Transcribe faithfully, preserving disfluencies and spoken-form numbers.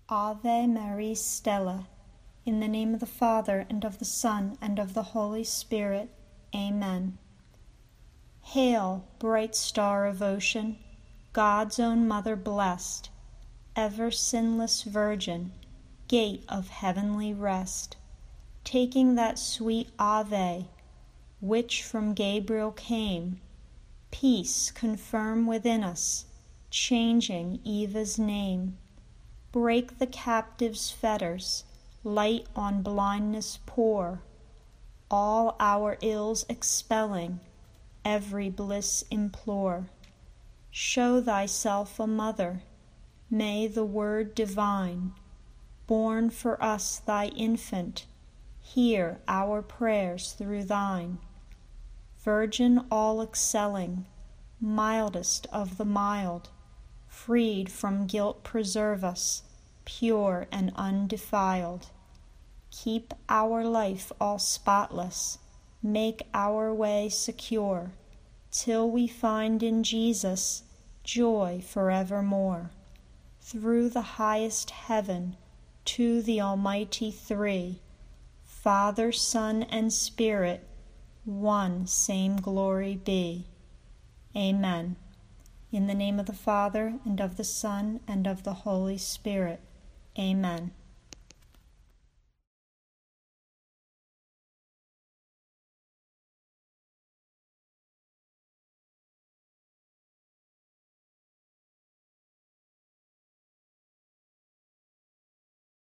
Ave Maris Stella. In the name of the Father, and of the Son, and of the Holy Spirit. Amen. Hail, bright star of ocean, God's own mother blessed, ever sinless virgin, gate of heavenly rest, taking that sweet Ave, which from Gabriel came, peace confirm within us, changing Eva's name. Break the captive's fetters, light on blindness pour, all our ills expelling, every bliss implore. Show thyself a mother, may the Word divine, born for us thy infant, hear our prayers through thine. Virgin all excelling, mildest of the mild, freed from guilt preserve us, pure and undefiled. Keep our life all spotless, make our way secure, till we find in Jesus joy forevermore. Through the highest heaven, to the Almighty Three, Father, Son, and Spirit, one same glory be. Amen. In the name of the Father, and of the Son, and of the Holy Spirit. Amen.